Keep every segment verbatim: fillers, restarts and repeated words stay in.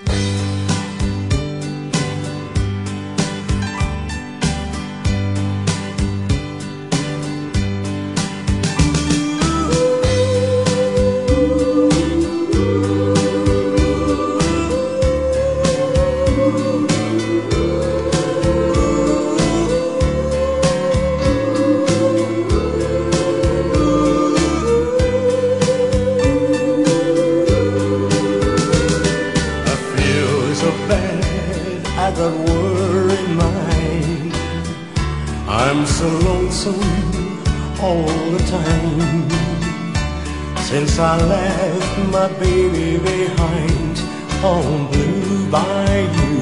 I got worried mind. I'm so lonesome all the time. Since I left my baby behind on Blue Bayou.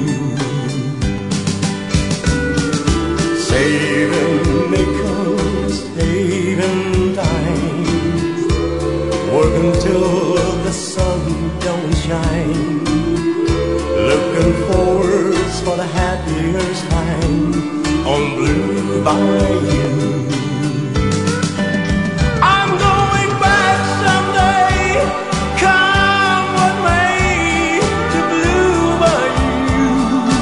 Saving nickels, saving dimes, working till the sun don't shine, looking forward for the happiest time on Blue Bayou. I'm going back someday, come what may, to Blue Bayou,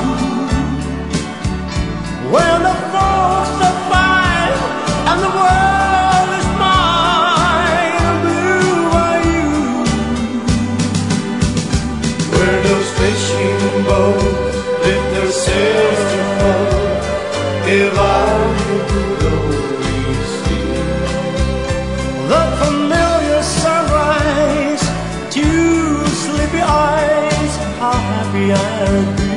where the folks are fine and the world is mine. Blue Bayou, where those fishing boats lift their sails to float. If I could only see the familiar sunrise to sleepy eyes, how happy I'd be.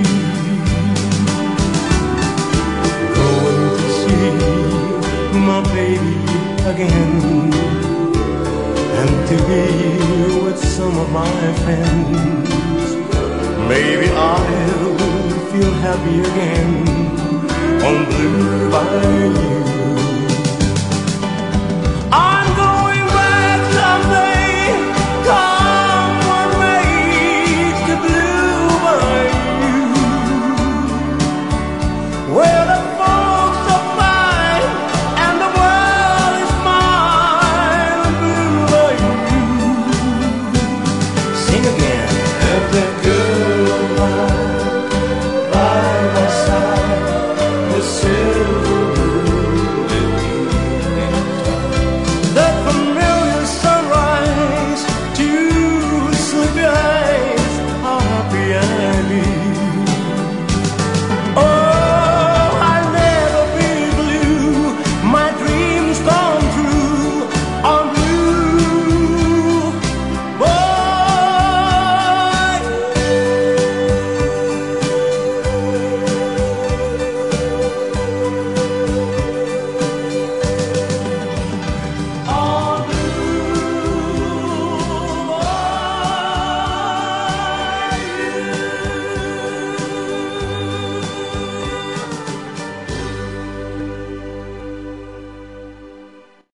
Going to see my baby again, and to be with some of my friends. Maybe I'll feel happy again on Blue Bayou. I'm going back someday, come what may, to Blue Bayou, where the folks are fine and the world is mine. Blue Bayou, sing again.